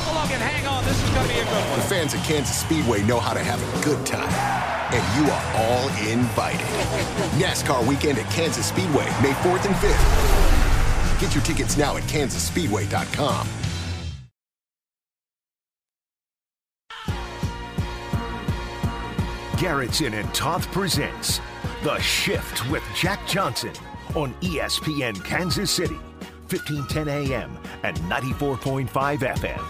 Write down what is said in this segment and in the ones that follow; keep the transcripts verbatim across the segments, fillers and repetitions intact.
buckle up and hang on. This is going to be a good one. The fans at Kansas Speedway know how to have a good time. And you are all invited. NASCAR weekend at Kansas Speedway, May fourth and fifth. Get your tickets now at kansas speedway dot com. Garrettson and Toth presents The Shift with Jack Johnson on E S P N Kansas City, fifteen ten A M and ninety-four point five F M.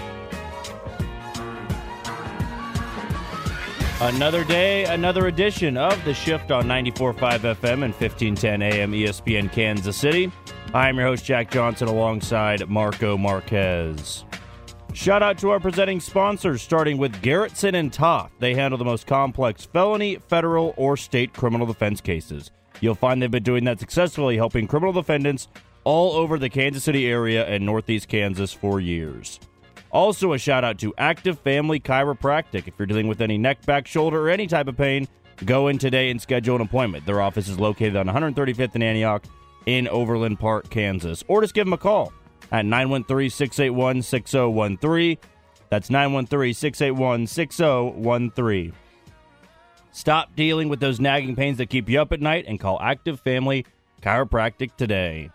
Another day, another edition of The Shift on ninety-four point five F M and fifteen ten A M E S P N Kansas City. I'm your host, Jack Johnson, alongside Marco Marquez. Shout out to our presenting sponsors, starting with Garrettson and Toth. They handle the most complex felony, federal, or state criminal defense cases. You'll find they've been doing that successfully, helping criminal defendants all over the Kansas City area and Northeast Kansas for years. Also a shout out to Active Family Chiropractic. If you're dealing with any neck, back, shoulder, or any type of pain, go in today and schedule an appointment. Their office is located on one thirty-fifth and Antioch in Overland Park, Kansas. Or just give them a call at nine one three, six eight one, six zero one three. That's nine one three, six eight one, six zero one three. Stop dealing with those nagging pains that keep you up at night and call Active Family Chiropractic today.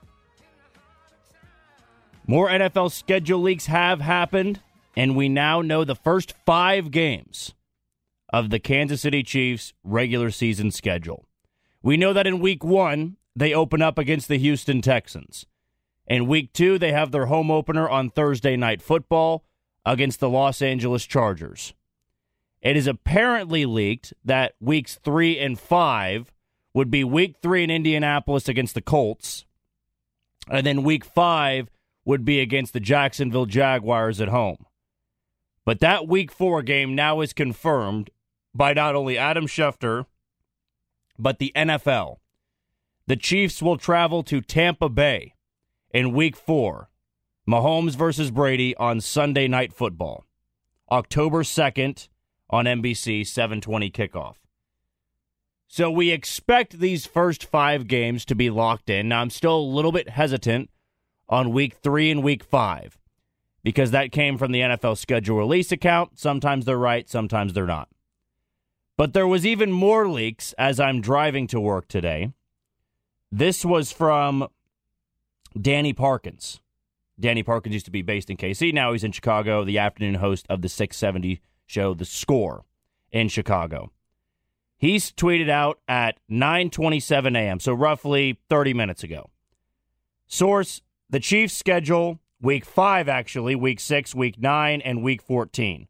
More N F L schedule leaks have happened, and we now know the first five games of the Kansas City Chiefs' regular season schedule. We know that in week one, they open up against the Houston Texans. In week two, they have their home opener on Thursday Night Football against the Los Angeles Chargers. It is apparently leaked that weeks three and five would be week three in Indianapolis against the Colts, and then week five would be against the Jacksonville Jaguars at home. But that week four game now is confirmed by not only Adam Schefter, but the N F L. The Chiefs will travel to Tampa Bay in week four, Mahomes versus Brady on Sunday Night Football, October second on N B C, seven twenty kickoff. So we expect these first five games to be locked in. Now, I'm still a little bit hesitant on week three and week five because that came from the N F L schedule release account. Sometimes they're right, sometimes they're not. But there was even more leaks as I'm driving to work today. This was from Danny Parkins. Danny Parkins used to be based in K C. Now he's in Chicago, the afternoon host of the six seventy show, The Score, in Chicago. He's tweeted out at nine twenty-seven a.m., so roughly thirty minutes ago. Source, the Chiefs schedule week five, actually, week six, week nine, and week fourteen.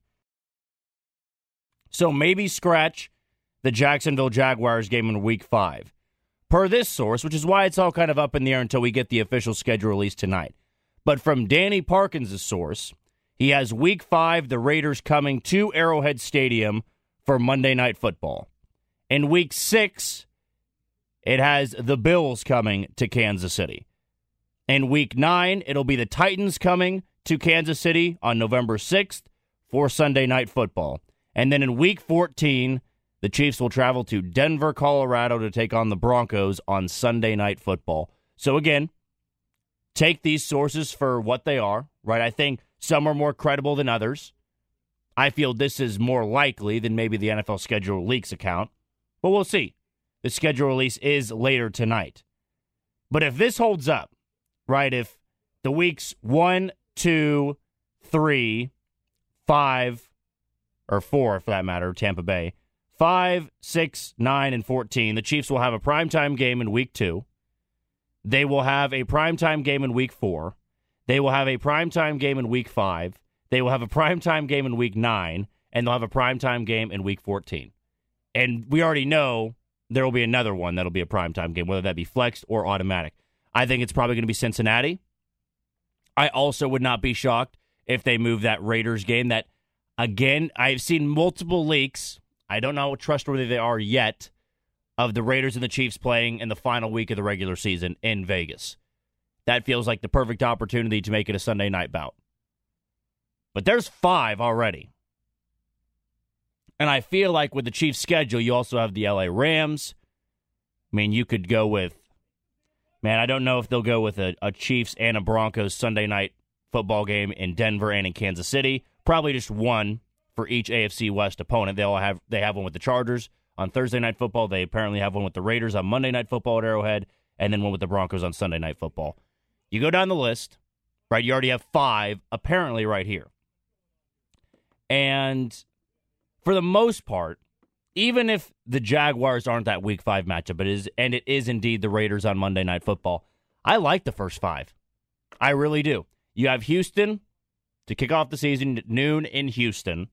So maybe scratch the Jacksonville Jaguars game in week five. Per this source, which is why it's all kind of up in the air until we get the official schedule released tonight. But from Danny Parkins' source, he has week five, the Raiders coming to Arrowhead Stadium for Monday Night Football. In week six, it has the Bills coming to Kansas City. In week nine, it'll be the Titans coming to Kansas City on November sixth for Sunday Night Football. And then in week fourteen, the Chiefs will travel to Denver, Colorado to take on the Broncos on Sunday Night Football. So again, take these sources for what they are, right? I think some are more credible than others. I feel this is more likely than maybe the N F L schedule leaks account, but we'll see. The schedule release is later tonight. But if this holds up, right, if the weeks one, two, three, five, or four for that matter, Tampa Bay, five, six, nine, and fourteen, the Chiefs will have a primetime game in week two. They will have a primetime game in week four. They will have a primetime game in week five. They will have a primetime game in week nine. And they'll have a primetime game in week fourteen. And we already know there will be another one that'll be a primetime game, whether that be flexed or automatic. I think it's probably going to be Cincinnati. I also would not be shocked if they move that Raiders game. That, again, I've seen multiple leaks. I don't know how trustworthy they are yet, of the Raiders and the Chiefs playing in the final week of the regular season in Vegas. That feels like the perfect opportunity to make it a Sunday night bout. But there's five already. And I feel like with the Chiefs' schedule, you also have the L A Rams. I mean, you could go with, man, I don't know if they'll go with a, a Chiefs and a Broncos Sunday night football game in Denver and in Kansas City. Probably just one for each A F C West opponent. They all have they have one with the Chargers on Thursday Night Football. They apparently have one with the Raiders on Monday Night Football at Arrowhead, and then one with the Broncos on Sunday Night Football. You go down the list, right? You already have five apparently right here. And for the most part, even if the Jaguars aren't that week five matchup, it is, and it is indeed the Raiders on Monday Night Football, I like the first five. I really do. You have Houston to kick off the season at noon in Houston.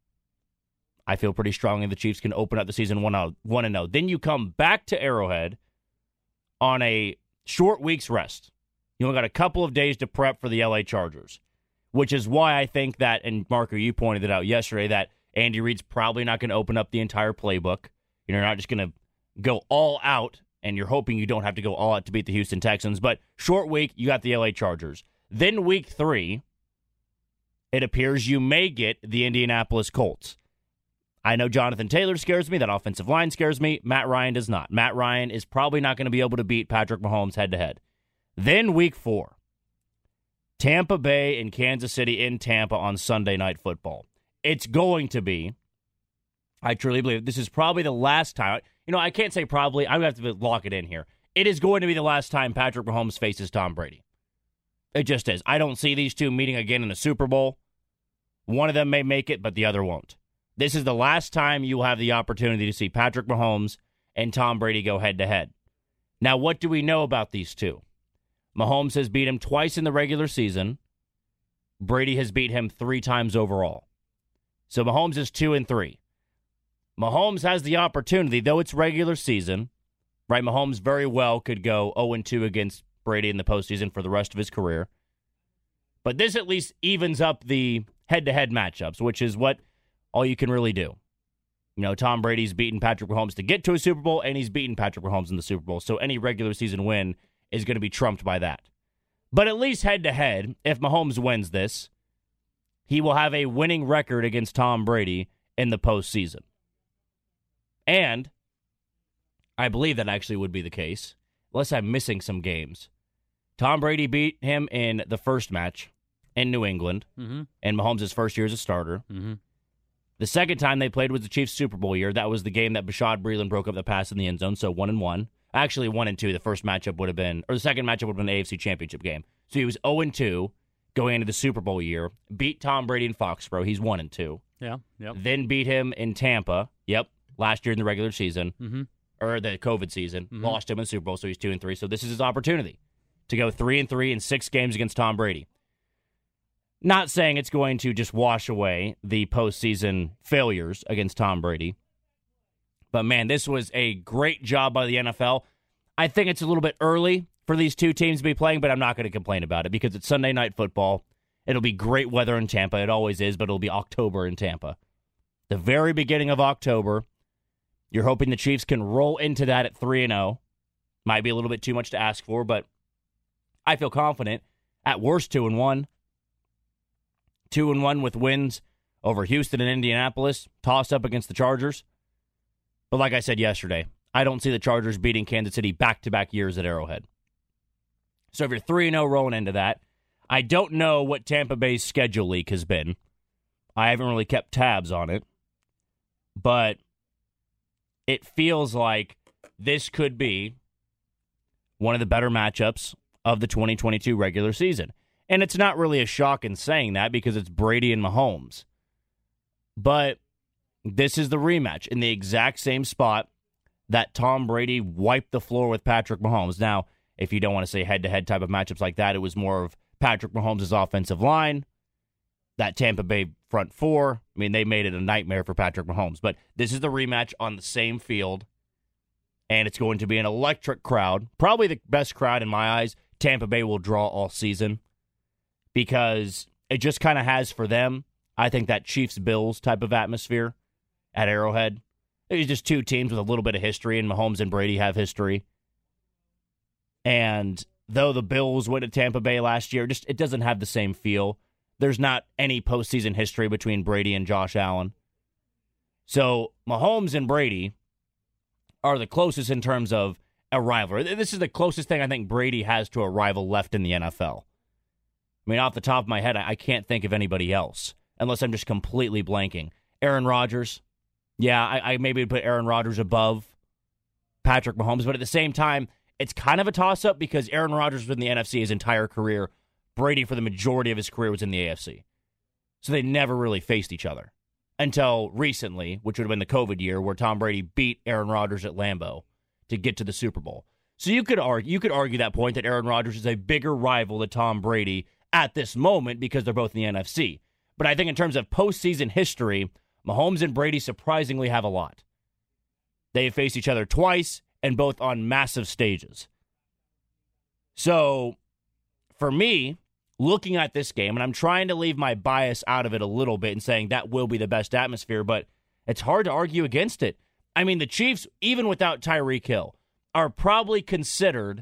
I feel pretty strongly the Chiefs can open up the season one and oh. Then you come back to Arrowhead on a short week's rest. You only got a couple of days to prep for the L A Chargers, which is why I think that, and Marco, you pointed it out yesterday, that Andy Reid's probably not going to open up the entire playbook. You're not just going to go all out, and you're hoping you don't have to go all out to beat the Houston Texans. But short week, you got the L A Chargers. Then week three, it appears you may get the Indianapolis Colts. I know Jonathan Taylor scares me. That offensive line scares me. Matt Ryan does not. Matt Ryan is probably not going to be able to beat Patrick Mahomes head-to-head. Then week four, Tampa Bay and Kansas City in Tampa on Sunday Night Football. It's going to be, I truly believe, this is probably the last time. You know, I can't say probably. I'm going to have to lock it in here. It is going to be the last time Patrick Mahomes faces Tom Brady. It just is. I don't see these two meeting again in the Super Bowl. One of them may make it, but the other won't. This is the last time you will have the opportunity to see Patrick Mahomes and Tom Brady go head-to-head. Now, what do we know about these two? Mahomes has beat him twice in the regular season. Brady has beat him three times overall. So Mahomes is two and three. Mahomes has the opportunity, though it's regular season, right? Mahomes very well could go oh and two against Brady in the postseason for the rest of his career. But this at least evens up the head-to-head matchups, which is what all you can really do. You know, Tom Brady's beaten Patrick Mahomes to get to a Super Bowl, and he's beaten Patrick Mahomes in the Super Bowl. So any regular season win is going to be trumped by that. But at least head-to-head, if Mahomes wins this, he will have a winning record against Tom Brady in the postseason. And I believe that actually would be the case, unless I'm missing some games. Tom Brady beat him in the first match in New England, mm-hmm. in Mahomes' first year as a starter. Mm-hmm. The second time they played was the Chiefs' Super Bowl year. That was the game that Bashaud Breeland broke up the pass in the end zone, so one and one. Actually, one and two. The first matchup would have been, or the second matchup would have been the A F C Championship game. So he was oh and two going into the Super Bowl year. Beat Tom Brady in Foxborough. He's one and two. Yeah. Yep. Then beat him in Tampa. Yep. Last year in the regular season, mm-hmm. or the COVID season. Mm-hmm. Lost him in the Super Bowl, so he's two and three. So this is his opportunity to go three and three in six games against Tom Brady. Not saying it's going to just wash away the postseason failures against Tom Brady. But, man, this was a great job by the N F L. I think it's a little bit early for these two teams to be playing, but I'm not going to complain about it because it's Sunday Night Football. It'll be great weather in Tampa. It always is, but it'll be October in Tampa. The very beginning of October, you're hoping the Chiefs can roll into that at three and oh. Might be a little bit too much to ask for, but I feel confident. At worst, two and one. two and one with wins over Houston and Indianapolis. Toss up against the Chargers. But like I said yesterday, I don't see the Chargers beating Kansas City back-to-back years at Arrowhead. So if you're three and oh rolling into that, I don't know what Tampa Bay's schedule leak has been. I haven't really kept tabs on it. But it feels like this could be one of the better matchups of the twenty twenty-two regular season. And it's not really a shock in saying that because it's Brady and Mahomes. But this is the rematch in the exact same spot that Tom Brady wiped the floor with Patrick Mahomes. Now, if you don't want to say head-to-head type of matchups like that, it was more of Patrick Mahomes' offensive line, that Tampa Bay front four. I mean, they made it a nightmare for Patrick Mahomes. But this is the rematch on the same field, and it's going to be an electric crowd. Probably the best crowd in my eyes Tampa Bay will draw all season because it just kind of has for them, I think, that Chiefs-Bills type of atmosphere at Arrowhead. It's just two teams with a little bit of history, and Mahomes and Brady have history. And though the Bills went to Tampa Bay last year, just it doesn't have the same feel. There's not any postseason history between Brady and Josh Allen. So Mahomes and Brady are the closest in terms of a rivalry. This is the closest thing I think Brady has to a rival left in the N F L. I mean, off the top of my head, I, I can't think of anybody else, unless I'm just completely blanking. Aaron Rodgers. Yeah, I, I maybe would put Aaron Rodgers above Patrick Mahomes, but at the same time, it's kind of a toss-up because Aaron Rodgers was in the N F C his entire career. Brady, for the majority of his career, was in the A F C. So they never really faced each other until recently, which would have been the COVID year, where Tom Brady beat Aaron Rodgers at Lambeau to get to the Super Bowl. So you could argue, you could argue that point that Aaron Rodgers is a bigger rival to Tom Brady at this moment because they're both in the N F C. But I think in terms of postseason history, Mahomes and Brady surprisingly have a lot. They have faced each other twice, and both on massive stages. So, for me, looking at this game, and I'm trying to leave my bias out of it a little bit and saying that will be the best atmosphere, but it's hard to argue against it. I mean, the Chiefs, even without Tyreek Hill, are probably considered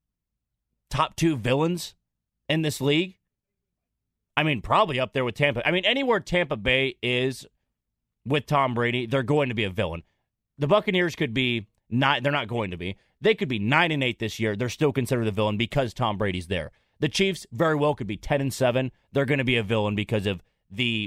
top two villains in this league. I mean, probably up there with Tampa. I mean, anywhere Tampa Bay is with Tom Brady, they're going to be a villain. The Buccaneers could be not, they're not going to be. They could be nine and eight this year. They're still considered a villain because Tom Brady's there. The Chiefs very well could be ten and seven. They're going to be a villain because of the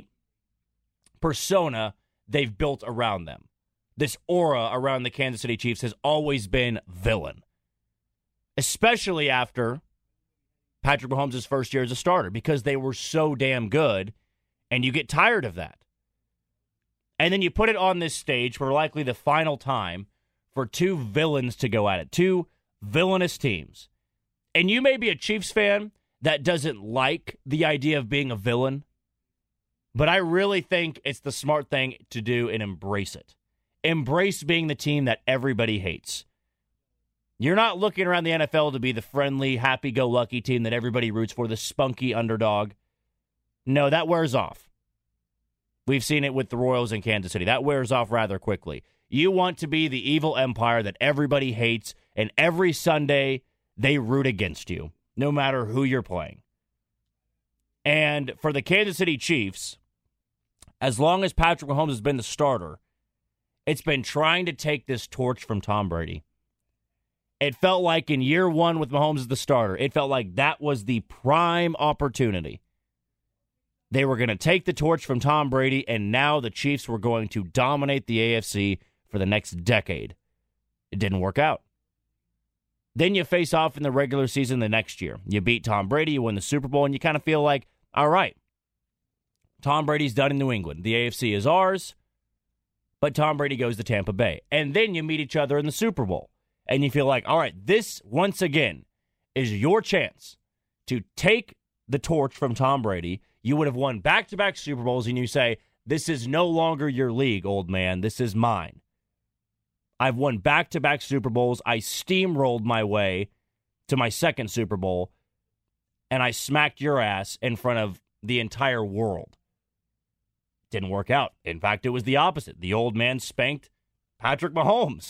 persona they've built around them. This aura around the Kansas City Chiefs has always been villain, especially after Patrick Mahomes' first year as a starter, because they were so damn good, and you get tired of that. And then you put it on this stage for likely the final time for two villains to go at it, two villainous teams. And you may be a Chiefs fan that doesn't like the idea of being a villain, but I really think it's the smart thing to do and embrace it. Embrace being the team that everybody hates. You're not looking around the N F L to be the friendly, happy-go-lucky team that everybody roots for, the spunky underdog. No, that wears off. We've seen it with the Royals in Kansas City. That wears off rather quickly. You want to be the evil empire that everybody hates, and every Sunday they root against you, no matter who you're playing. And for the Kansas City Chiefs, as long as Patrick Mahomes has been the starter, it's been trying to take this torch from Tom Brady. It felt like in year one with Mahomes as the starter, it felt like that was the prime opportunity. They were going to take the torch from Tom Brady, and now the Chiefs were going to dominate the A F C for the next decade. It didn't work out. Then you face off in the regular season the next year. You beat Tom Brady, you win the Super Bowl, and you kind of feel like, all right, Tom Brady's done in New England. The A F C is ours, but Tom Brady goes to Tampa Bay. And then you meet each other in the Super Bowl, and you feel like, all right, this, once again, is your chance to take the torch from Tom Brady. You would have won back-to-back Super Bowls, and you say, this is no longer your league, old man. This is mine. I've won back-to-back Super Bowls. I steamrolled my way to my second Super Bowl, and I smacked your ass in front of the entire world. Didn't work out. In fact, it was the opposite. The old man spanked Patrick Mahomes.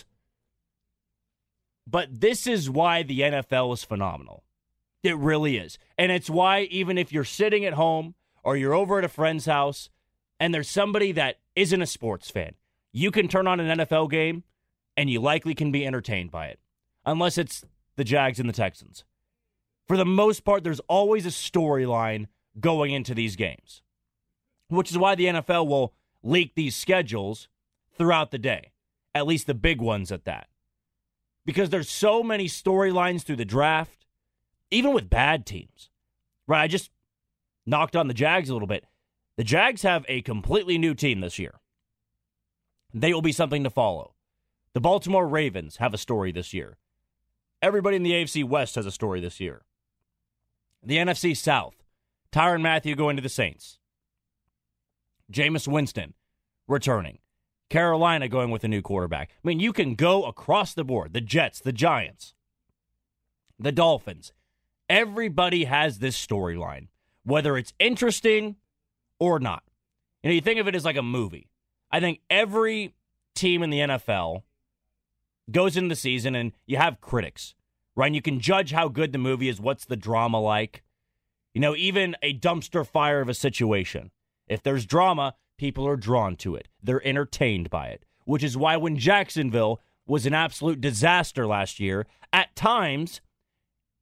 But this is why the N F L is phenomenal. It really is. And it's why even if you're sitting at home or you're over at a friend's house and there's somebody that isn't a sports fan, you can turn on an N F L game and you likely can be entertained by it. Unless it's the Jags and the Texans. For the most part, there's always a storyline going into these games. Which is why the N F L will leak these schedules throughout the day. At least the big ones at that. Because there's so many storylines through the draft, even with bad teams. Right, I just knocked on the Jags a little bit. The Jags have a completely new team this year. They will be something to follow. The Baltimore Ravens have a story this year. Everybody in the A F C West has a story this year. The N F C South, Tyrann Mathieu going to the Saints. Jameis Winston returning. Carolina going with a new quarterback. I mean, you can go across the board. The Jets, the Giants, the Dolphins. Everybody has this storyline, whether it's interesting or not. You know, you think of it as like a movie. I think every team in the N F L goes into the season and you have critics, right? And you can judge how good the movie is. What's the drama like? You know, even a dumpster fire of a situation. If there's drama, people are drawn to it. They're entertained by it, which is why when Jacksonville was an absolute disaster last year, at times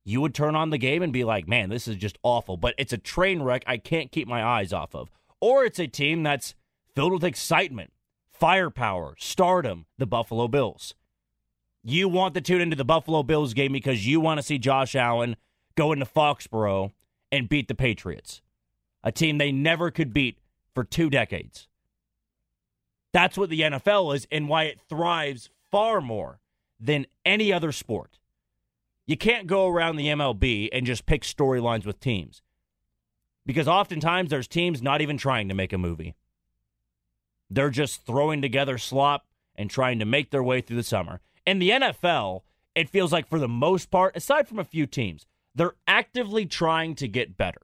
you would turn on the game and be like, man, this is just awful. But it's a train wreck I can't keep my eyes off of. Or it's a team that's filled with excitement, firepower, stardom, the Buffalo Bills. You want to tune into the Buffalo Bills game because you want to see Josh Allen go into Foxborough and beat the Patriots, a team they never could beat for two decades. That's what the N F L is and why it thrives far more than any other sport. You can't go around the M L B and just pick storylines with teams. Because oftentimes there's teams not even trying to make a movie. They're just throwing together slop and trying to make their way through the summer. In the N F L, it feels like for the most part, aside from a few teams, they're actively trying to get better.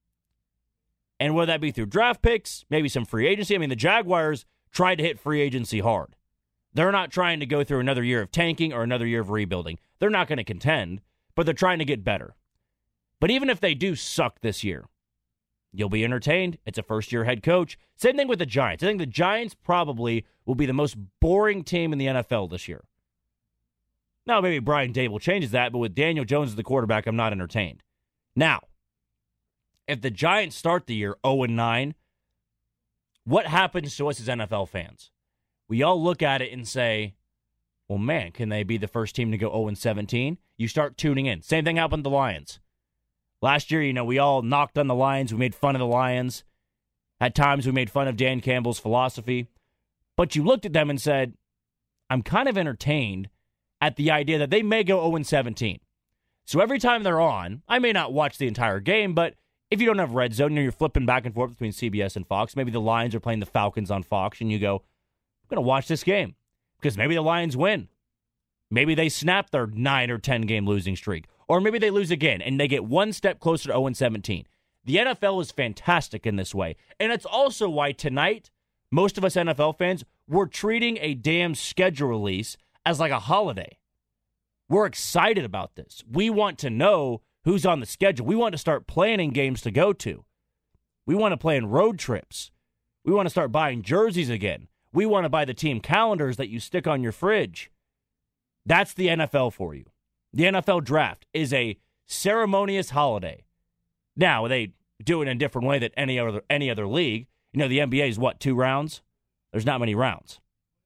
And whether that be through draft picks, maybe some free agency. I mean, the Jaguars tried to hit free agency hard. They're not trying to go through another year of tanking or another year of rebuilding. They're not going to contend, but they're trying to get better. But even if they do suck this year, you'll be entertained. It's a first-year head coach. Same thing with the Giants. I think the Giants probably will be the most boring team in the N F L this year. Now, maybe Brian Dable changes that, but with Daniel Jones as the quarterback, I'm not entertained. Now, if the Giants start the year oh and nine, what happens to us as N F L fans? We all look at it and say, well, man, can they be the first team to go oh and seventeen? You start tuning in. Same thing happened to the Lions. Last year, you know, we all knocked on the Lions. We made fun of the Lions. At times, we made fun of Dan Campbell's philosophy. But you looked at them and said, I'm kind of entertained at the idea that they may go oh and seventeen. So every time they're on, I may not watch the entire game, but if you don't have Red Zone, you're flipping back and forth between C B S and Fox. Maybe the Lions are playing the Falcons on Fox, and you go, I'm going to watch this game because maybe the Lions win. Maybe they snap their nine or ten game losing streak. Or maybe they lose again and they get one step closer to oh and seventeen. The N F L is fantastic in this way. And it's also why tonight, most of us N F L fans, we're treating a damn schedule release as like a holiday. We're excited about this. We want to know who's on the schedule. We want to start planning games to go to. We want to plan road trips. We want to start buying jerseys again. We want to buy the team calendars that you stick on your fridge. That's the N F L for you. The N F L draft is a ceremonious holiday. Now, they do it in a different way than any other any other league. You know, the N B A is what, two rounds? There's not many rounds.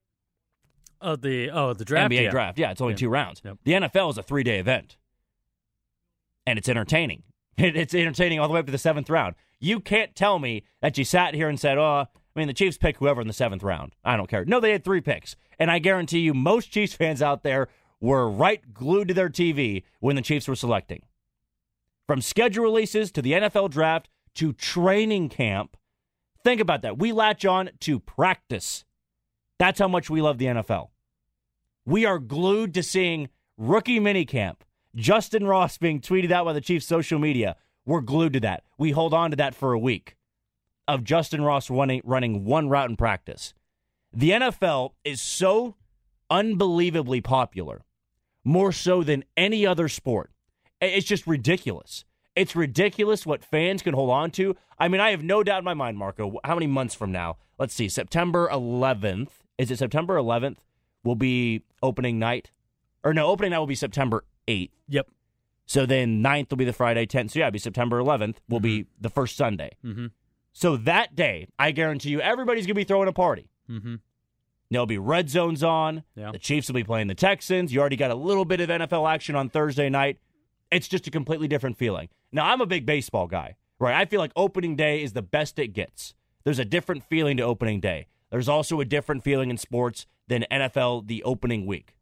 Oh, the oh the draft. N B A yeah. draft, yeah, it's only yeah. two rounds. Yep. The N F L is a three-day event. And it's entertaining. It's entertaining all the way up to the seventh round. You can't tell me that you sat here and said, oh, I mean, the Chiefs pick whoever in the seventh round. I don't care. No, they had three picks. And I guarantee you most Chiefs fans out there were right glued to their T V when the Chiefs were selecting. From schedule releases to the N F L draft to training camp, think about that. We latch on to practice. That's how much we love the N F L. We are glued to seeing rookie minicamp, Justin Ross being tweeted out by the Chiefs' social media. We're glued to that. We hold on to that for a week of Justin Ross running, running one route in practice. The N F L is so unbelievably popular, more so than any other sport. It's just ridiculous. It's ridiculous what fans can hold on to. I mean, I have no doubt in my mind, Marco, how many months from now? Let's see, September eleventh. Is it September eleventh will be opening night? Or no, opening night will be September eighth. Yep. So then ninth will be the Friday, tenth. So yeah, it'll be September eleventh will mm-hmm. be the first Sunday. Mm-hmm. So that day, I guarantee you, everybody's going to be throwing a party. Mm-hmm. There'll be red zones on. Yeah. The Chiefs will be playing the Texans. You already got a little bit of N F L action on Thursday night. It's just a completely different feeling. Now, I'm a big baseball guy, right? I feel like opening day is the best it gets. There's a different feeling to opening day. There's also a different feeling in sports than N F L the opening week.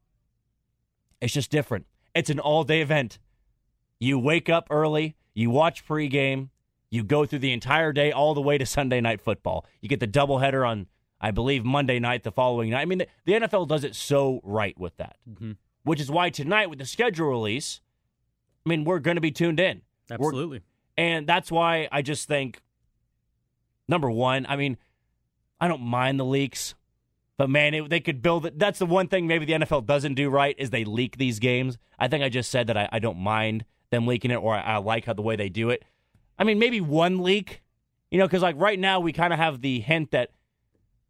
It's just different. It's an all-day event. You wake up early, you watch pregame, you go through the entire day all the way to Sunday Night Football. You get the doubleheader on, I believe, Monday night, the following night. I mean, the, the N F L does it so right with that, mm-hmm. which is why tonight with the schedule release, I mean, we're going to be tuned in. Absolutely. We're, and that's why I just think, number one, I mean, I don't mind the leaks, but man, it, they could build it. That's the one thing maybe the N F L doesn't do right is they leak these games. I think I just said that I, I don't mind them leaking it, or I, I like how the way they do it. I mean, maybe one leak, you know, because like right now we kind of have the hint that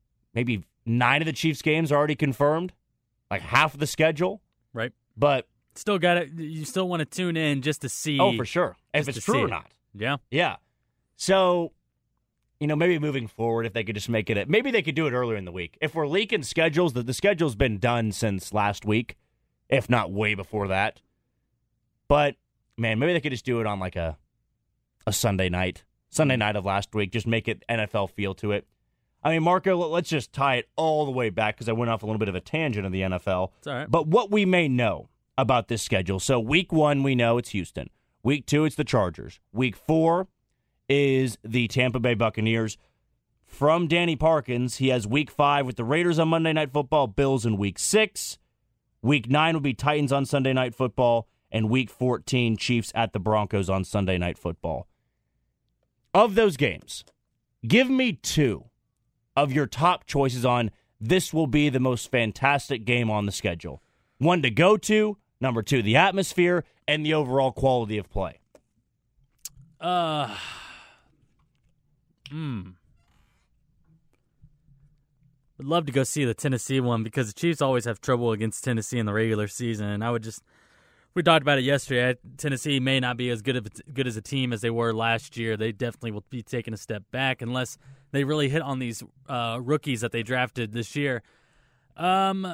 maybe nine of the Chiefs games are already confirmed, like half of the schedule. Right. But Still got it. You still want to tune in just to see. Oh, for sure. If just it's to true see or it. not. Yeah. Yeah. So, you know, maybe moving forward, if they could just make it, a, maybe they could do it earlier in the week. If we're leaking schedules, the, the schedule's been done since last week, if not way before that. But, man, maybe they could just do it on like a a Sunday night, Sunday night of last week. Just make it N F L feel to it. I mean, Marco, let's just tie it all the way back because I went off a little bit of a tangent of the N F L. It's all right. But what we may know about this schedule. So week one, we know it's Houston. Week two, it's the Chargers. Week four is the Tampa Bay Buccaneers. From Danny Parkins, he has week five with the Raiders on Monday Night Football, Bills in week six. Week nine will be Titans on Sunday Night Football, and week fourteen, Chiefs at the Broncos on Sunday Night Football. Of those games, give me two of your top choices on this will be the most fantastic game on the schedule. One to go to, number two, the atmosphere, and the overall quality of play. Uh, hmm. Would love to go see the Tennessee one because the Chiefs always have trouble against Tennessee in the regular season, and I would just we talked about it yesterday. Tennessee may not be as good of a, good as a team as they were last year. They definitely will be taking a step back unless they really hit on these uh, rookies that they drafted this year. Um,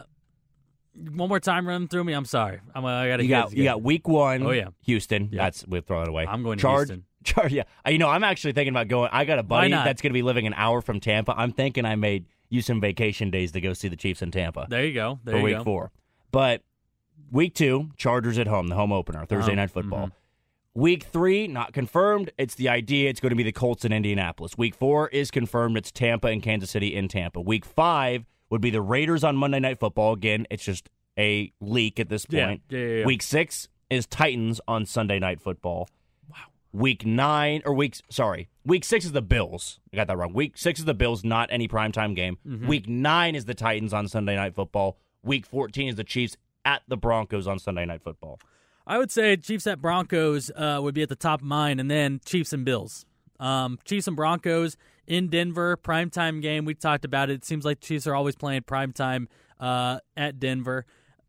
one more time, run them through me. I'm sorry. I'm, I got to you got you got week one. Oh yeah, Houston. Yeah. That's we'll throw it away. I'm going to Charge, Houston. Charge. Yeah, you know I'm actually thinking about going. I got a buddy not? that's going to be living an hour from Tampa. I'm thinking I made use some vacation days to go see the Chiefs in Tampa. There you go. There for you week go. four. But week two, Chargers at home, the home opener, Thursday Um, Night Football. mm-hmm. Week three, not confirmed. It's the idea. It's going to be the Colts in Indianapolis. Week four is confirmed. It's Tampa and Kansas City in Tampa. Week five would be the Raiders on Monday Night Football. Again, it's just a leak at this point. Yeah, yeah, yeah, yeah. Week six is Titans on Sunday Night Football. Wow. Week nine, or week, sorry, week six is the Bills. I got that wrong. Week six is the Bills, not any primetime game. Mm-hmm. Week nine is the Titans on Sunday Night Football. Week fourteen is the Chiefs at the Broncos on Sunday Night Football. I would say Chiefs at Broncos uh, would be at the top of mine, and then Chiefs and Bills. Um, Chiefs and Broncos in Denver, primetime game. We talked about it. It seems like Chiefs are always playing primetime uh, at Denver.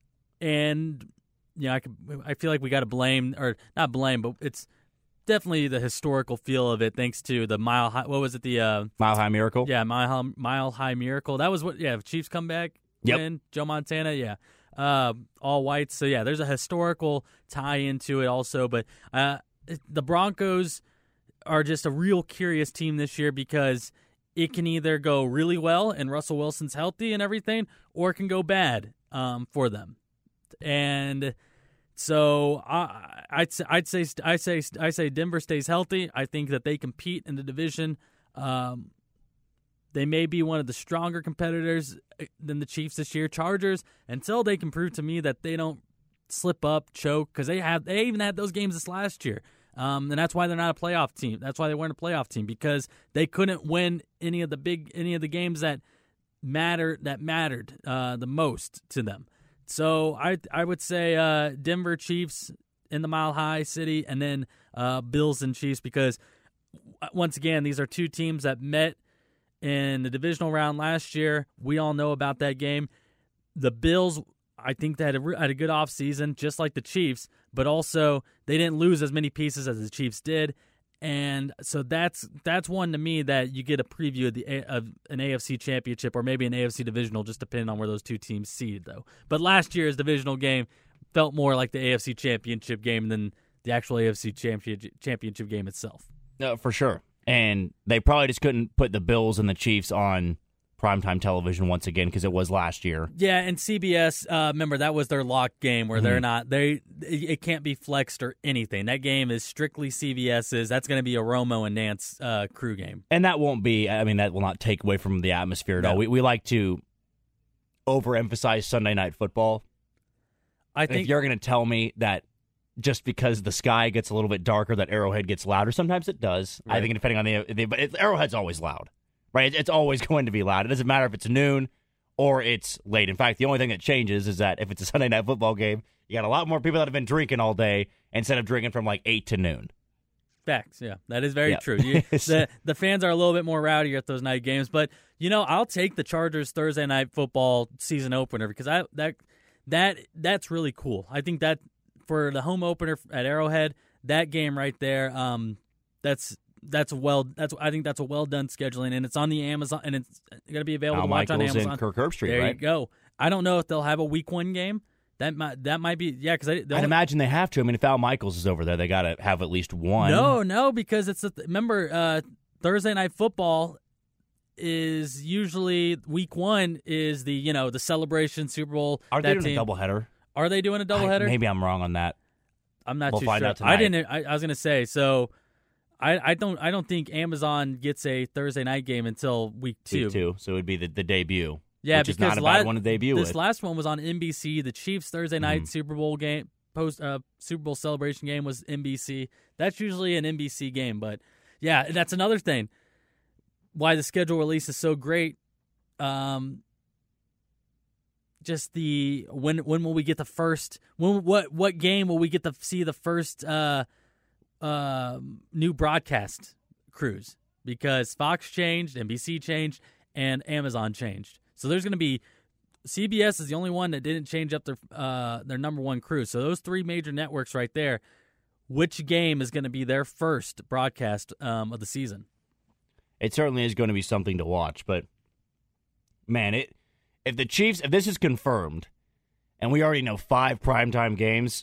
And, you know, I, could, I feel like we got to blame, or not blame, but it's definitely the historical feel of it thanks to the Mile High, what was it, the... Uh, Mile High Miracle? Yeah, Mile, Mile High Miracle. That was what, yeah, Chiefs comeback Yep. win, Joe Montana, yeah. Uh, all whites. So, yeah, there's a historical tie into it also. But uh, the Broncos are just a real curious team this year because it can either go really well and Russell Wilson's healthy and everything, or it can go bad um, for them. And so I, I'd, I'd say I say I say Denver stays healthy. I think that they compete in the division. Um, They may be one of the stronger competitors than the Chiefs this year. Chargers, until they can prove to me that they don't slip up, choke, because they have they even had those games this last year. Um, and that's why they're not a playoff team. That's why they weren't a playoff team, because they couldn't win any of the big any of the games that matter that mattered uh, the most to them. So I I would say uh, Denver Chiefs in the Mile High City, and then uh, Bills and Chiefs, because once again these are two teams that met in the divisional round last year. We all know about that game. The Bills, I think they had a, had a good offseason, just like the Chiefs, but also they didn't lose as many pieces as the Chiefs did. And so that's that's one to me that you get a preview of the of an A F C championship or maybe an A F C divisional, just depending on where those two teams seeded, though. But last year's divisional game felt more like the A F C championship game than the actual A F C championship championship game itself. No, for sure. And they probably just couldn't put the Bills and the Chiefs on primetime television once again because it was last year. Yeah, and C B S, uh, remember, that was their lock game where mm-hmm. they're not, they it can't be flexed or anything. That game is strictly CBS's. That's going to be a Romo and Nance uh, crew game. And that won't be, I mean, that will not take away from the atmosphere at no. all. We, we like to overemphasize Sunday Night Football. I think if you're going to tell me that just because the sky gets a little bit darker, that Arrowhead gets louder, sometimes it does. Right. I think depending on the, the but it, Arrowhead's always loud. Right, it's always going to be loud. It doesn't matter if it's noon or it's late. In fact, the only thing that changes is that if it's a Sunday Night Football game, you got a lot more people that have been drinking all day instead of drinking from like eight to noon. Facts, yeah, that is very yeah. true. You, the the fans are a little bit more rowdy at those night games, but you know, I'll take the Chargers Thursday Night Football season opener because I that that that's really cool. I think that for the home opener at Arrowhead, that game right there, um, that's that's well that's I think that's a well done scheduling, and it's on the Amazon, and it's going to be available Al to watch on Michaels Amazon. and Kirk Herbstreit, there right? you go. I don't know if they'll have a week one game. That might that might be yeah because I'd imagine they have to. I mean, if Al Michaels is over there, they got to have at least one. No, no, because it's a, remember uh, Thursday Night Football is usually week one is the you know the celebration Super Bowl. Are they that doing team. a doubleheader? Are they doing a doubleheader? Maybe I'm wrong on that. I'm not We'll too find sure. out tonight. I didn't. I, I was going to say so. I, I don't. I don't think Amazon gets a Thursday night game until week two. Week two, so it would be the, the debut. Yeah, which is because not a la- bad one to debut This with. last one was on N B C. The Chiefs Thursday night Mhm. Super Bowl game, post uh, Super Bowl celebration game was N B C. That's usually an N B C game, but yeah, that's another thing. Why the schedule release is so great. Um, just the when when will we get the first? When what what game will we get to see the first uh, uh, new broadcast crews? Because Fox changed, N B C changed, and Amazon changed. So there's going to be C B S is the only one that didn't change up their uh, their number one crew. So those three major networks right there, which game is going to be their first broadcast um, of the season? It certainly is going to be something to watch, but man, it if the Chiefs, if this is confirmed, and we already know five primetime games,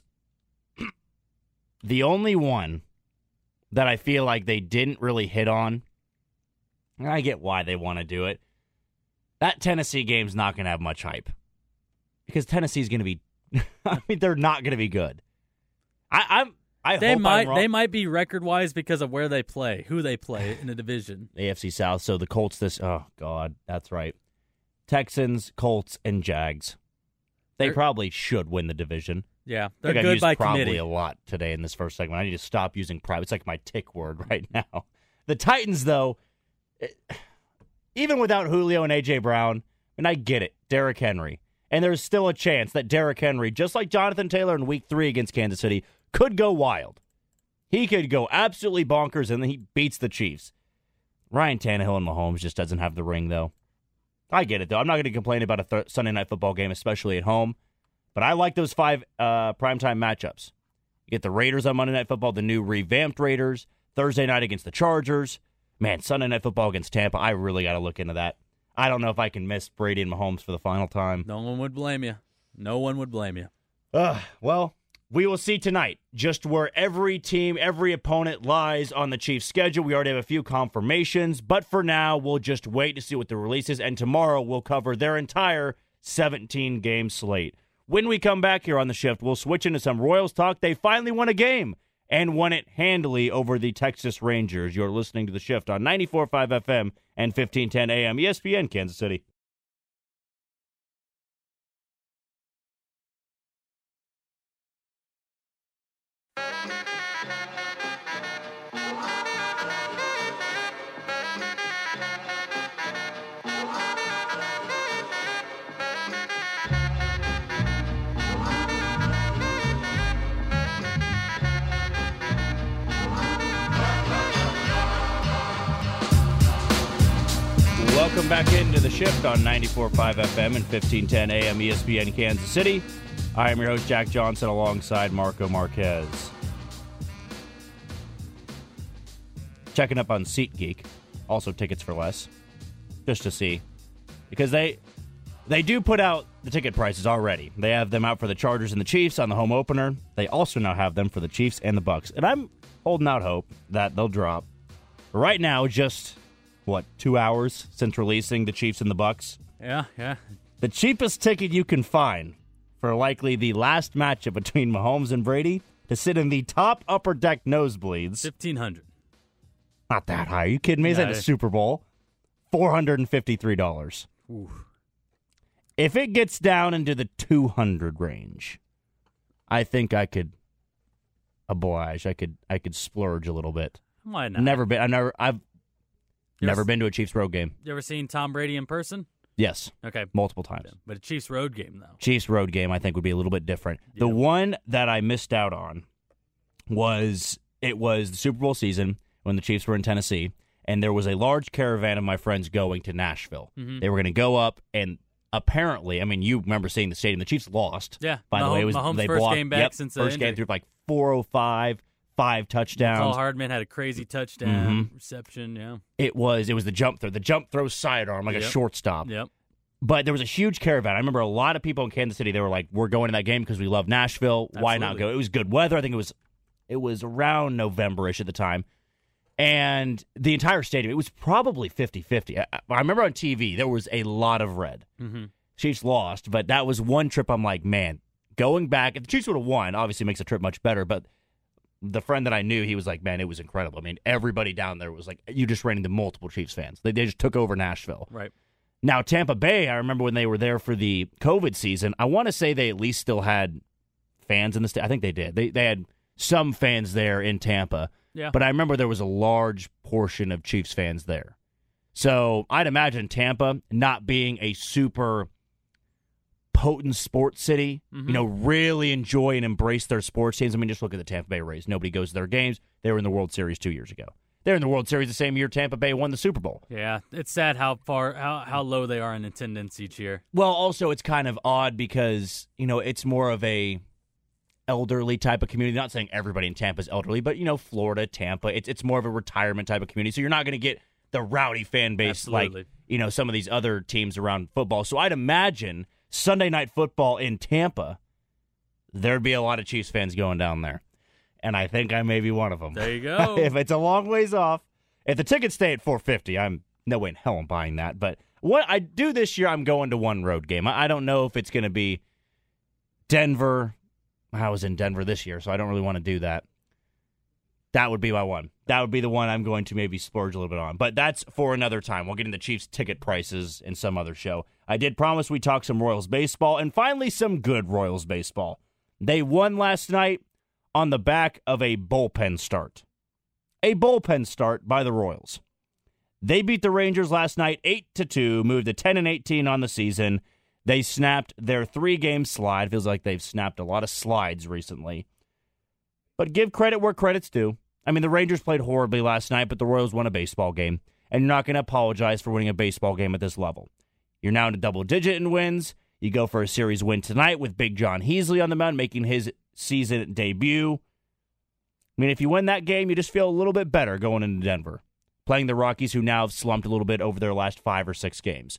the only one that I feel like they didn't really hit on, and I get why they want to do it, that Tennessee game's not going to have much hype. Because Tennessee's going to be, I mean, they're not going to be good. I, I'm, I They hope might I'm wrong. they might be record wise because of where they play, who they play in the division. A F C South, so the Colts this, oh, God, that's right. Texans, Colts, and Jags. They They're- probably should win the division. Yeah, I they're think I've good used by probably committee. a lot today in this first segment. I need to stop using probably. It's like my tick word right now. The Titans, though, it, even without Julio and A J. Brown, and I get it, Derrick Henry. And there's still a chance that Derrick Henry, just like Jonathan Taylor in week three against Kansas City, could go wild. He could go absolutely bonkers, and then he beats the Chiefs. Ryan Tannehill and Mahomes just doesn't have the ring, though. I get it, though. I'm not going to complain about a th- Sunday night football game, especially at home. But I like those five uh, primetime matchups. You get the Raiders on Monday Night Football, the new revamped Raiders, Thursday night against the Chargers. Man, Sunday Night Football against Tampa, I really got to look into that. I don't know if I can miss Brady and Mahomes for the final time. No one would blame you. No one would blame you. Uh, well, we will see tonight just where every team, every opponent lies on the Chiefs' schedule. We already have a few confirmations, but for now, we'll just wait to see what the release is, and tomorrow we'll cover their entire seventeen-game slate. When we come back here on the shift, we'll switch into some Royals talk. They finally won a game and won it handily over the Texas Rangers. You're listening to the shift on ninety-four point five F M and fifteen ten A M E S P N Kansas City. Welcome back into the shift on ninety-four point five F M and fifteen ten A M E S P N Kansas City. I am your host, Jack Johnson, alongside Marco Marquez. Checking up on SeatGeek, also tickets for less, just to see. Because they they do put out the ticket prices already. They have them out for the Chargers and the Chiefs on the home opener. They also now have them for the Chiefs and the Bucks. And I'm holding out hope that they'll drop. Right now, just... what, two hours since releasing the Chiefs and the Bucks? Yeah, yeah. The cheapest ticket you can find for likely the last matchup between Mahomes and Brady to sit in the top upper deck nosebleeds. fifteen hundred. Not that high. Are you kidding me? Is that Yeah. the Super Bowl? four hundred fifty-three dollars. Ooh. If it gets down into the two hundred range, I think I could oblige. I could I could splurge a little bit. Why not? Never been. I never. I've You never ever- been to a Chiefs road game. You ever seen Tom Brady in person? Yes, Okay. multiple times. But a Chiefs road game, though. Chiefs road game, I think, would be a little bit different. The Yeah. one that I missed out on was it was the Super Bowl season when the Chiefs were in Tennessee, and there was a large caravan of my friends going to Nashville. Mhm. They were going to go up, and apparently, I mean, you remember seeing the stadium. The Chiefs lost. Yeah. By the Mahomes, way, it was Mahomes' they first blocked, game back yep, since the first injury. game through like four oh five, five touchdowns. Paul Hardman had a crazy touchdown mm-hmm. reception. Yeah. It was it was the jump throw, the jump throw sidearm like Yep. a shortstop. Yep. But there was a huge caravan. I remember a lot of people in Kansas City. They were like, "We're going to that game because we love Nashville. Why not Absolutely. go?" It was good weather. I think it was it was around November-ish at the time. And the entire stadium, it was probably fifty-fifty. I, I remember on T V, there was a lot of red. Mm-hmm. Chiefs lost, but that was one trip I'm like, man, going back, if the Chiefs would have won, obviously makes the trip much better, but the friend that I knew, he was like, man, it was incredible. I mean, everybody down there was like, you just ran into multiple Chiefs fans. They, they just took over Nashville. Right. Now, Tampa Bay, I remember when they were there for the COVID season, I want to say they at least still had fans in the state. I think they did. They, they had some fans there in Tampa. Yeah. But I remember there was a large portion of Chiefs fans there. So I'd imagine Tampa not being a super potent sports city, Mm-hmm. you know, really enjoy and embrace their sports teams. I mean, just look at the Tampa Bay Rays. Nobody goes to their games. They were in the World Series two years ago. They were in the World Series the same year Tampa Bay won the Super Bowl. Yeah. It's sad how far, how, how low they are in attendance each year. Well, also, it's kind of odd because, you know, it's more of a elderly type of community. Not saying everybody in Tampa is elderly, but, you know, Florida, Tampa, it's it's more of a retirement type of community. So you're not going to get the rowdy fan base Absolutely. like, you know, some of these other teams around football. So I'd imagine Sunday Night Football in Tampa, there'd be a lot of Chiefs fans going down there. And I think I may be one of them. There you go. If it's a long ways off, if the tickets stay at four fifty, I'm no way in hell I'm buying that. But what I do this year, I'm going to one road game. I, I don't know if it's going to be Denver. I was in Denver this year, so I don't really want to do that. That would be my one. That would be the one I'm going to maybe splurge a little bit on. But that's for another time. We'll get into Chiefs ticket prices in some other show. I did promise we'd talk some Royals baseball, and finally some good Royals baseball. They won last night on the back of a bullpen start. A bullpen start by the Royals. They beat the Rangers last night eight to two, moved to ten and eighteen on the season. They snapped their three-game slide. Feels like they've snapped a lot of slides recently. But give credit where credit's due. I mean, the Rangers played horribly last night, but the Royals won a baseball game. And you're not going to apologize for winning a baseball game at this level. You're now in a double-digit in wins. You go for a series win tonight with Big John Heasley on the mound, making his season debut. I mean, if you win that game, you just feel a little bit better going into Denver, playing the Rockies, who now have slumped a little bit over their last five or six games.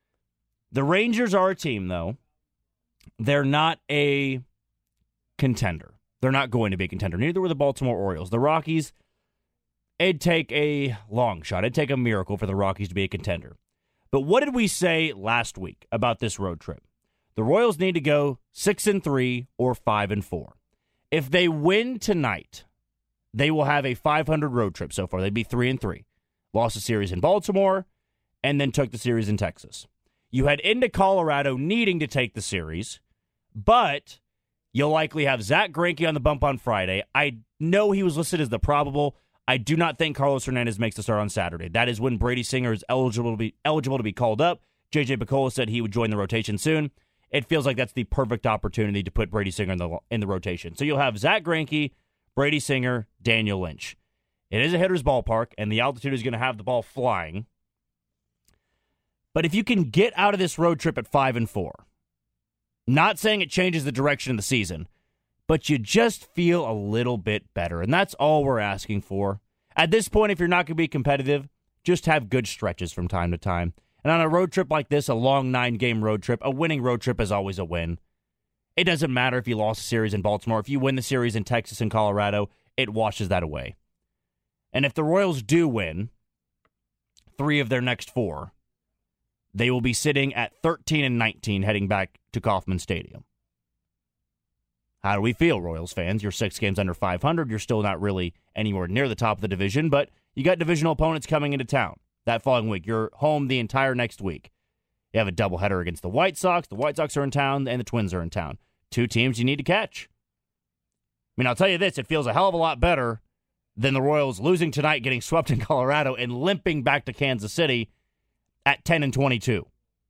The Rangers are a team, though. They're not a contender. They're not going to be a contender. Neither were the Baltimore Orioles. The Rockies, it'd take a long shot. It'd take a miracle for the Rockies to be a contender. But what did we say last week about this road trip? The Royals need to go six and three or five and four. If they win tonight, they will have a five hundred road trip so far. They'd be three and three. Lost a series in Baltimore, and then took the series in Texas. You head into Colorado needing to take the series, but you'll likely have Zach Greinke on the bump on Friday. I know he was listed as the probable. I do not think Carlos Hernandez makes the start on Saturday. That is when Brady Singer is eligible to be eligible to be called up. J J Picollo said he would join the rotation soon. It feels like that's the perfect opportunity to put Brady Singer in the in the rotation. So you'll have Zach Greinke, Brady Singer, Daniel Lynch. It is a hitter's ballpark, and the altitude is going to have the ball flying. But if you can get out of this road trip at five and four, not saying it changes the direction of the season, but you just feel a little bit better, and that's all we're asking for. At this point, if you're not going to be competitive, just have good stretches from time to time. And on a road trip like this, a long nine-game road trip, a winning road trip is always a win. It doesn't matter if you lost a series in Baltimore. If you win the series in Texas and Colorado, it washes that away. And if the Royals do win three of their next four, they will be sitting at thirteen and nineteen heading back to Kauffman Stadium. How do we feel, Royals fans? You're six games under five hundred. You're still not really anywhere near the top of the division, but you got divisional opponents coming into town that following week. You're home the entire next week. You have a doubleheader against the White Sox. The White Sox are in town, and the Twins are in town. Two teams you need to catch. I mean, I'll tell you this, it feels a hell of a lot better than the Royals losing tonight, getting swept in Colorado, and limping back to Kansas City at ten and twenty-two.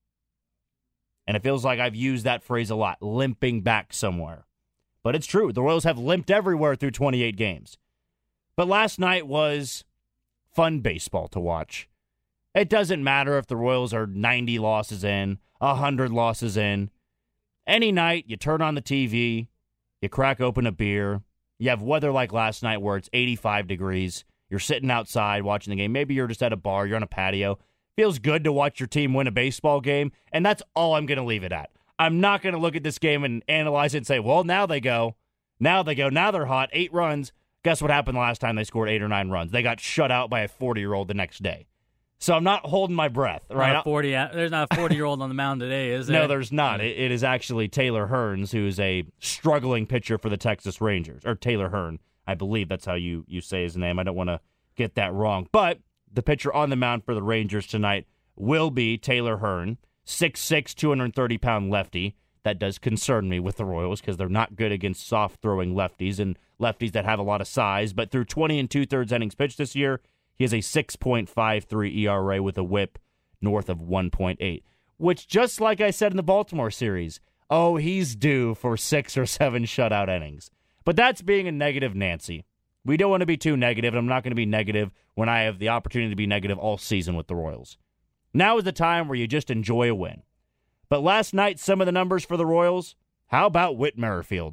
And it feels like I've used that phrase a lot, limping back somewhere. But it's true. The Royals have limped everywhere through twenty-eight games. But last night was fun baseball to watch. It doesn't matter if the Royals are ninety losses in, one hundred losses in. Any night, you turn on the T V, you crack open a beer, you have weather like last night where it's eighty-five degrees, you're sitting outside watching the game, maybe you're just at a bar, you're on a patio. Feels good to watch your team win a baseball game, and that's all I'm going to leave it at. I'm not going to look at this game and analyze it and say, well, now they go. Now they go. Now they're hot. Eight runs. Guess what happened the last time they scored eight or nine runs? They got shut out by a forty-year-old the next day. So I'm not holding my breath. Right? Not a forty, there's not a forty-year-old on the mound today, is there? No, there's not. It, it is actually Taylor Hearns, who's a struggling pitcher for the Texas Rangers. Or Taylor Hearn. I believe that's how you, you say his name. I don't want to get that wrong. But the pitcher on the mound for the Rangers tonight will be Taylor Hearn, six six, two hundred thirty pound lefty. That does concern me with the Royals because they're not good against soft-throwing lefties and lefties that have a lot of size. But through twenty and two-thirds innings pitched this year, he has a six point five three E R A with a whip north of one point eight, which, just like I said in the Baltimore series, oh, he's due for six or seven shutout innings. But that's being a negative Nancy. We don't want to be too negative, and I'm not going to be negative when I have the opportunity to be negative all season with the Royals. Now is the time where you just enjoy a win. But last night, some of the numbers for the Royals, how about Whit Merrifield?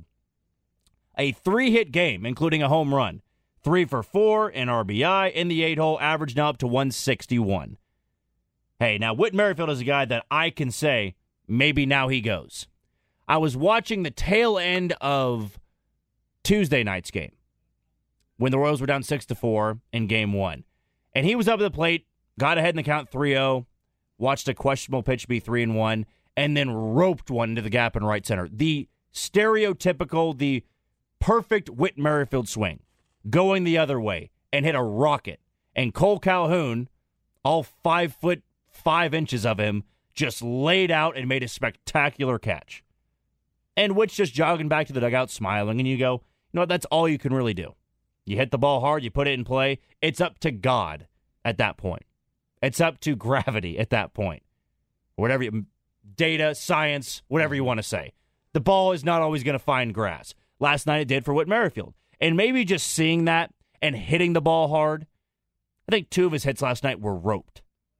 A three-hit game, including a home run. Three for four, an R B I, in the eight-hole, average now up to one sixty-one. Hey, now Whit Merrifield is a guy that I can say, maybe now he goes. I was watching the tail end of Tuesday night's game when the Royals were down six to four in game one. And he was up at the plate, got ahead in the count three oh, watched a questionable pitch be three and one, and then roped one into the gap in right center. The stereotypical, the perfect Whit Merrifield swing, going the other way, and hit a rocket. And Cole Calhoun, all five foot five inches of him, just laid out and made a spectacular catch. And Whit's just jogging back to the dugout smiling, and you go, you know what, that's all you can really do. You hit the ball hard, you put it in play. It's up to God at that point. It's up to gravity at that point. Whatever you, data, science, whatever you want to say. The ball is not always going to find grass. Last night it did for Whit Merrifield. And maybe just seeing that and hitting the ball hard, I think two of his hits last night were roped.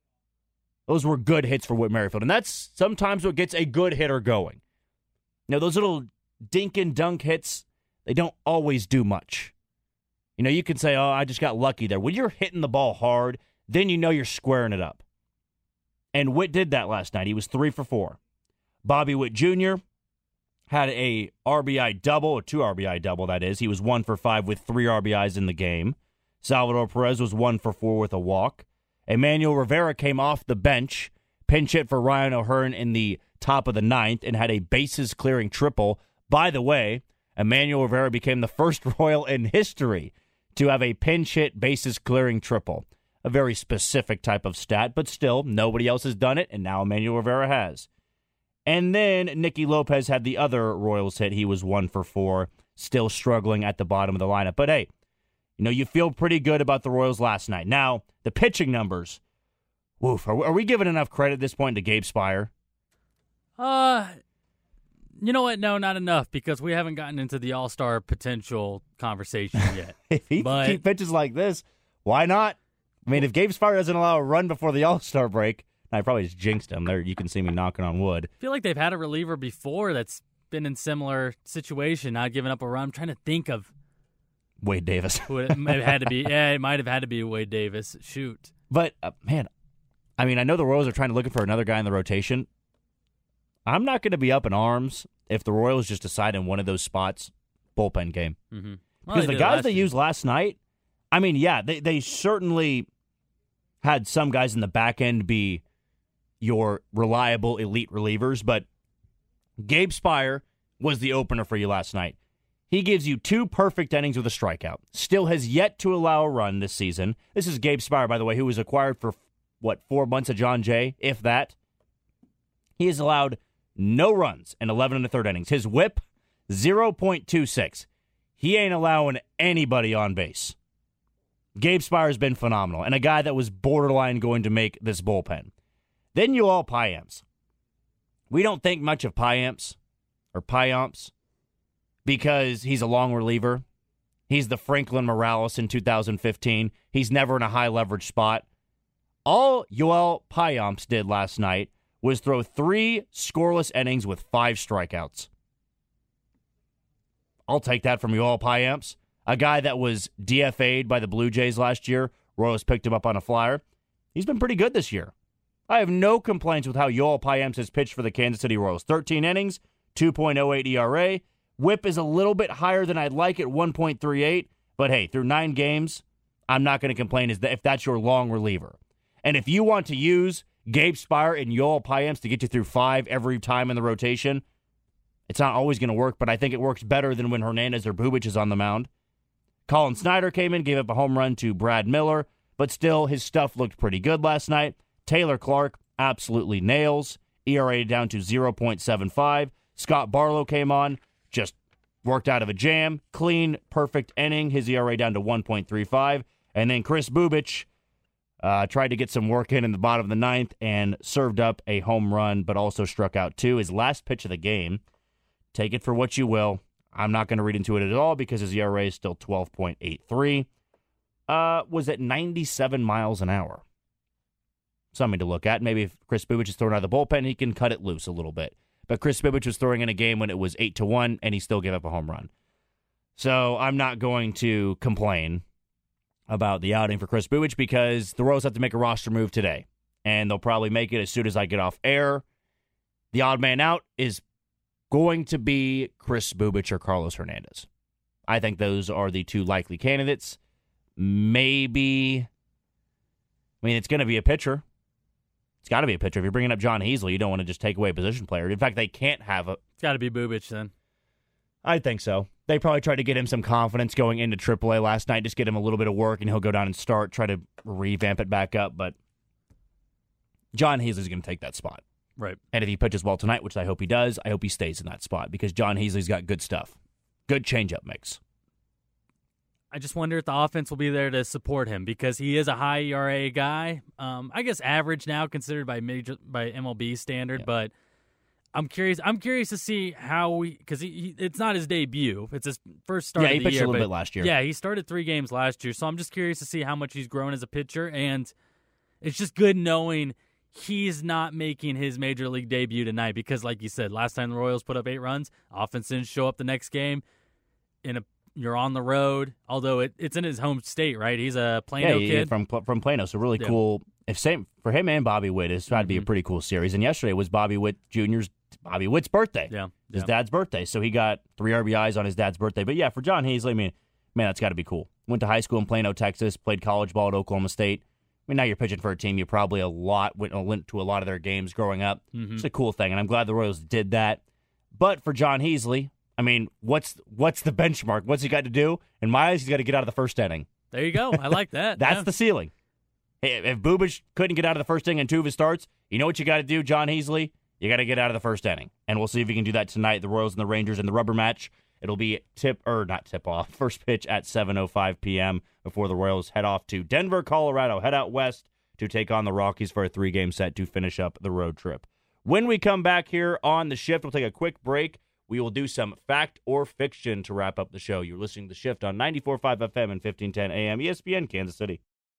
Those were good hits for Whit Merrifield. And that's sometimes what gets a good hitter going. Now, those little dink and dunk hits, they don't always do much. You know, you can say, oh, I just got lucky there. When you're hitting the ball hard, then you know you're squaring it up. And Whit did that last night. He was three for four. Bobby Witt Junior had a R B I double, a two R B I double, that is. He was one for five with three R B Is in the game. Salvador Perez was one for four with a walk. Emmanuel Rivera came off the bench, pinch hit for Ryan O'Hearn in the top of the ninth, and had a bases-clearing triple. By the way, Emmanuel Rivera became the first Royal in history to have a pinch hit bases-clearing triple. A very specific type of stat, but still, nobody else has done it, and now Emmanuel Rivera has. And then Nicky Lopez had the other Royals hit. He was one for four, still struggling at the bottom of the lineup. But hey, you know, you feel pretty good about the Royals last night. Now, the pitching numbers, woof, are, are we giving enough credit at this point to Gabe Spire? Uh, you know what? No, not enough, because we haven't gotten into the All-Star potential conversation yet. If he but, keep pitches like this, why not? I mean, if Gabe Spire doesn't allow a run before the All-Star break, I probably just jinxed him. There, you can see me knocking on wood. I feel like they've had a reliever before that's been in similar situation, not giving up a run. I'm trying to think of Wade Davis. who it might have had to be. Yeah, it might have had to be Wade Davis. Shoot. But, uh, man, I mean, I know the Royals are trying to look for another guy in the rotation. I'm not going to be up in arms if the Royals just decide in one of those spots, bullpen game. Mm-hmm. Well, because the guys they used last night, I mean, yeah, they, they certainly had some guys in the back end be your reliable elite relievers, but Gabe Spire was the opener for you last night. He gives you two perfect innings with a strikeout. Still has yet to allow a run this season. This is Gabe Spire, by the way, who was acquired for, what, four months of John Jay, if that. He has allowed no runs in eleven and a third innings. His whip, zero point two six. He ain't allowing anybody on base. Gabe Spire has been phenomenal, and a guy that was borderline going to make this bullpen. Then you all Payamps. We don't think much of Payamps or Payamps because he's a long reliever. He's the Franklin Morales in two thousand fifteen. He's never in a high leverage spot. All Yoel Payamps did last night was throw three scoreless innings with five strikeouts. I'll take that from Yoel Payamps, a guy that was D F A'd by the Blue Jays last year. Royals picked him up on a flyer. He's been pretty good this year. I have no complaints with how Yoel Payamps has pitched for the Kansas City Royals. thirteen innings, two point oh eight E R A. Whip is a little bit higher than I'd like at one point three eight, but hey, through nine games, I'm not going to complain if that's your long reliever. And if you want to use Gabe Spire and Yoel Payamps to get you through five every time in the rotation, it's not always going to work, but I think it works better than when Hernandez or Bubic is on the mound. Colin Snyder came in, gave up a home run to Brad Miller, but still, his stuff looked pretty good last night. Taylor Clark absolutely nails. E R A down to zero point seven five. Scott Barlow came on, just worked out of a jam. Clean, perfect inning. His E R A down to one point three five. And then Chris Bubic uh, tried to get some work in in the bottom of the ninth and served up a home run, but also struck out two. His last pitch of the game, take it for what you will. I'm not going to read into it at all because his E R A is still twelve point eight three. Uh, was at ninety-seven miles an hour. Something to look at. Maybe if Chris Bubic is throwing out of the bullpen, he can cut it loose a little bit. But Chris Bubic was throwing in a game when it was eight to one, and he still gave up a home run. So I'm not going to complain about the outing for Chris Bubic because the Royals have to make a roster move today, and they'll probably make it as soon as I get off air. The odd man out is going to be Chris Bubic or Carlos Hernandez. I think those are the two likely candidates. Maybe, I mean, it's going to be a pitcher. It's got to be a pitcher. If you're bringing up John Heasley, you don't want to just take away a position player. In fact, they can't have a... It's got to be Bubic then. I think so. They probably tried to get him some confidence going into triple A last night, just get him a little bit of work, and he'll go down and start, try to revamp it back up. But John Heasley's going to take that spot. Right. And if he pitches well tonight, which I hope he does, I hope he stays in that spot because John Heasley's got good stuff. Good changeup mix. I just wonder if the offense will be there to support him because he is a high E R A guy. Um, I guess average now considered by major by M L B standard, yeah. But I'm curious. I'm curious to see how we because he, he, it's not his debut. It's his first start. Yeah, of he the pitched year, a little but, bit last year. Yeah, he started three games last year, so I'm just curious to see how much he's grown as a pitcher, and it's just good knowing he's not making his major league debut tonight because, like you said, last time the Royals put up eight runs, offense didn't show up the next game. In a You're on the road, although it, it's in his home state, right? He's a Plano yeah, kid. from from Plano, so really yeah. cool. If same for him and Bobby Witt, it's got to be a pretty cool series. And yesterday was Bobby Witt Junior's Bobby Witt's birthday. Yeah, his yeah. dad's birthday, so he got three R B Is on his dad's birthday. But yeah, for John Heasley, I mean, man, that's got to be cool. Went to high school in Plano, Texas, played college ball at Oklahoma State. I mean, now you're pitching for a team you probably a lot went, went to a lot of their games growing up. Mm-hmm. It's a cool thing, and I'm glad the Royals did that. But for John Heasley, I mean, what's what's the benchmark? What's he got to do? In my eyes, he's got to get out of the first inning. There you go. I like that. That's yeah. the ceiling. Hey, if Bubic couldn't get out of the first inning in two of his starts, you know what you got to do, John Heasley? You got to get out of the first inning. And we'll see if he can do that tonight. The Royals and the Rangers in the rubber match. It'll be tip, or not tip off, first pitch at seven oh five p.m. before the Royals head off to Denver, Colorado, head out west to take on the Rockies for a three-game set to finish up the road trip. When we come back here on The Shift, we'll take a quick break. We will do some fact or fiction to wrap up the show. You're listening to The Shift on ninety-four point five F M and fifteen ten A M, E S P N, Kansas City.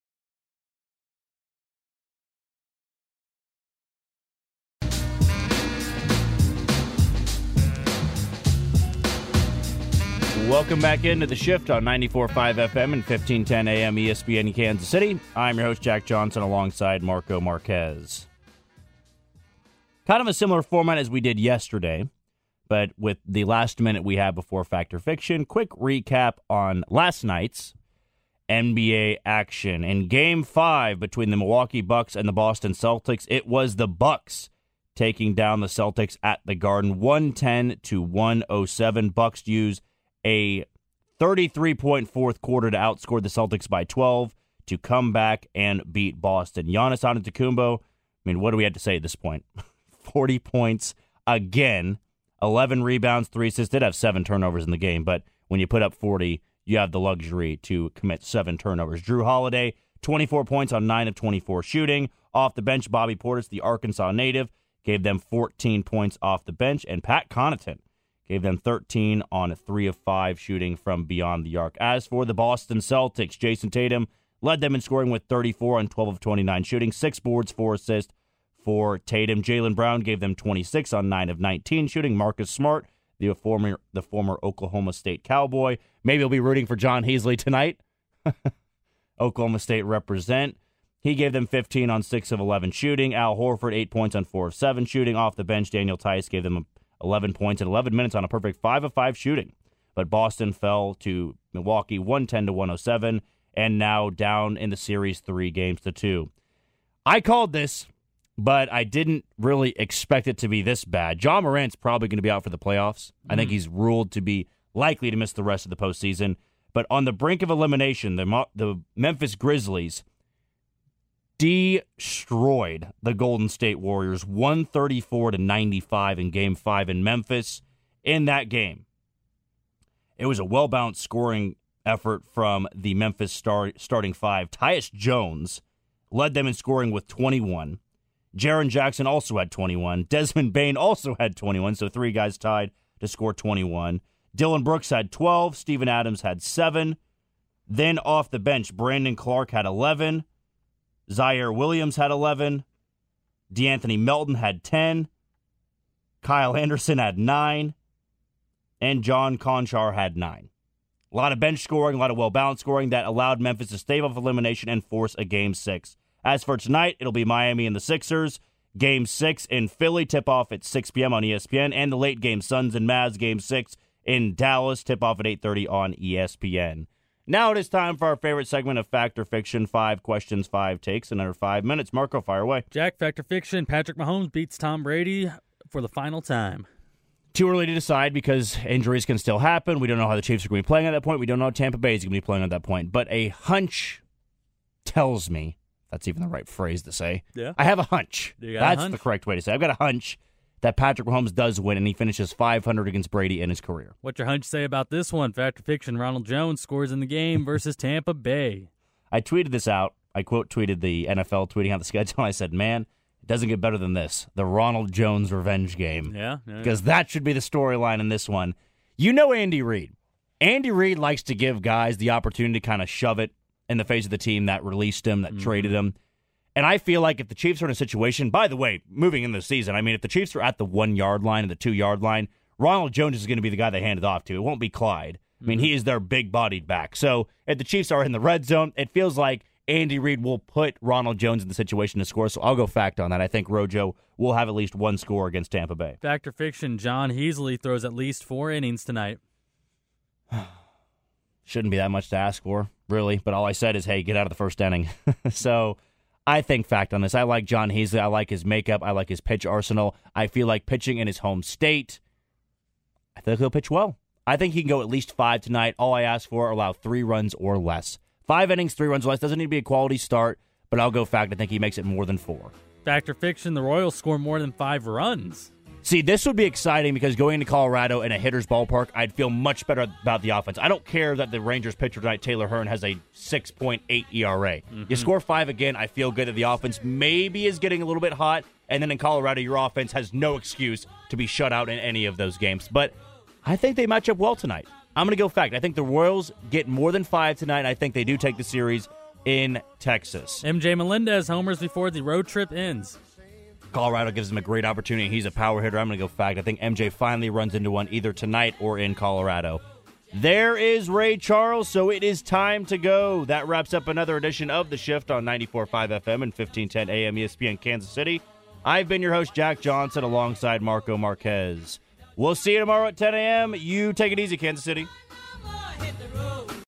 Welcome back into The Shift on ninety-four point five F M and fifteen ten A M, E S P N, Kansas City. I'm your host, Jack Johnson, alongside Marco Marquez. Kind of a similar format as we did yesterday, but with the last minute we have before Fact or Fiction, quick recap on last night's N B A action. In Game five between the Milwaukee Bucks and the Boston Celtics, it was the Bucks taking down the Celtics at the Garden, one ten to one oh seven. Bucks used a thirty-three point fourth quarter to outscore the Celtics by twelve to come back and beat Boston. Giannis Antetokounmpo, I mean, what do we have to say at this point? forty points again. eleven rebounds, three assists. Did have seven turnovers in the game, but when you put up forty, you have the luxury to commit seven turnovers. Drew Holiday, twenty-four points on nine of twenty-four shooting. Off the bench, Bobby Portis, the Arkansas native, gave them fourteen points off the bench. And Pat Connaughton gave them thirteen on three of five shooting from beyond the arc. As for the Boston Celtics, Jason Tatum, Led them in scoring with thirty-four on twelve of twenty-nine shooting, six boards, four assists for Tatum. Jaylen Brown gave them twenty-six on nine of nineteen shooting. Marcus Smart, the former the former Oklahoma State Cowboy. Maybe he'll be rooting for John Heasley tonight. Oklahoma State represent. He gave them fifteen on six of eleven shooting. Al Horford, eight points on four of seven shooting. Off the bench, Daniel Tice gave them eleven points in eleven minutes on a perfect five of five shooting. But Boston fell to Milwaukee one ten to one oh seven, and now down in the series three games to two. I called this, but I didn't really expect it to be this bad. Ja Morant's probably going to be out for the playoffs. Mm-hmm. I think he's ruled to be likely to miss the rest of the postseason. But on the brink of elimination, the the Memphis Grizzlies destroyed the Golden State Warriors one thirty-four to ninety-five in Game five in Memphis. In that game, it was a well-balanced scoring effort from the Memphis star, starting five. Tyus Jones led them in scoring with twenty-one. Jaren Jackson also had twenty-one. Desmond Bane also had twenty-one, so three guys tied to score twenty-one. Dylan Brooks had twelve. Steven Adams had seven. Then off the bench, Brandon Clark had eleven. Zaire Williams had eleven. DeAnthony Melton had ten. Kyle Anderson had nine. And John Conchar had nine. A lot of bench scoring, a lot of well-balanced scoring that allowed Memphis to stave off elimination and force a Game six. As for tonight, it'll be Miami and the Sixers. Game six in Philly, tip-off at six p.m. on E S P N. And the late game, Suns and Mavs, Game six in Dallas, tip-off at eight thirty on E S P N. Now it is time for our favorite segment of Fact or Fiction. Five questions, five takes in under five minutes. Marco, fire away. Jack, Fact or Fiction, Patrick Mahomes beats Tom Brady for the final time. Too early to decide because injuries can still happen. We don't know how the Chiefs are going to be playing at that point. We don't know how Tampa Bay is going to be playing at that point. But a hunch tells me, if that's even the right phrase to say. Yeah. I have a hunch. You got That's a hunch? the correct way to say it. I've got a hunch that Patrick Mahomes does win and he finishes five hundred against Brady in his career. What's your hunch say about this one? Fact or Fiction, Ronald Jones scores in the game versus Tampa Bay. I tweeted this out. I quote tweeted the N F L tweeting out the schedule. I said, man, it doesn't get better than this. The Ronald Jones revenge game. Yeah. yeah Because that should be the storyline in this one. You know Andy Reid. Andy Reid likes to give guys the opportunity to kind of shove it in the face of the team that released him, that mm-hmm. traded him. And I feel like if the Chiefs are in a situation, by the way, moving into the season, I mean, if the Chiefs are at the one-yard line and the two-yard line, Ronald Jones is going to be the guy they hand it off to. It won't be Clyde. I mean, mm-hmm. he is their big-bodied back. So if the Chiefs are in the red zone, it feels like Andy Reid will put Ronald Jones in the situation to score. So I'll go fact on that. I think Rojo will have at least one score against Tampa Bay. Fact or Fiction, John Heasley throws at least four innings tonight. Shouldn't be that much to ask for, really. But all I said is, hey, get out of the first inning. So I think fact on this. I like John Heasley. I like his makeup. I like his pitch arsenal. I feel like pitching in his home state, I think he'll pitch well. I think he can go at least five tonight. All I ask for, allow three runs or less. Five innings, three runs or less. Doesn't need to be a quality start, but I'll go fact. I think he makes it more than four. Fact or Fiction, the Royals score more than five runs. See, this would be exciting because going to Colorado in a hitter's ballpark, I'd feel much better about the offense. I don't care that the Rangers pitcher tonight, Taylor Hearn, has a six point eight E R A. Mm-hmm. You score five again, I feel good that the offense maybe is getting a little bit hot, and then in Colorado, your offense has no excuse to be shut out in any of those games. But I think they match up well tonight. I'm going to go fact. I think the Royals get more than five tonight, and I think they do take the series in Texas. M J Melendez homers before the road trip ends. Colorado gives him a great opportunity. He's a power hitter. I'm going to go fact. I think M J finally runs into one either tonight or in Colorado. There is Ray Charles, so it is time to go. That wraps up another edition of The Shift on ninety-four point five F M and fifteen ten A M E S P N Kansas City. I've been your host, Jack Johnson, alongside Marco Marquez. We'll see you tomorrow at ten a.m. You take it easy, Kansas City.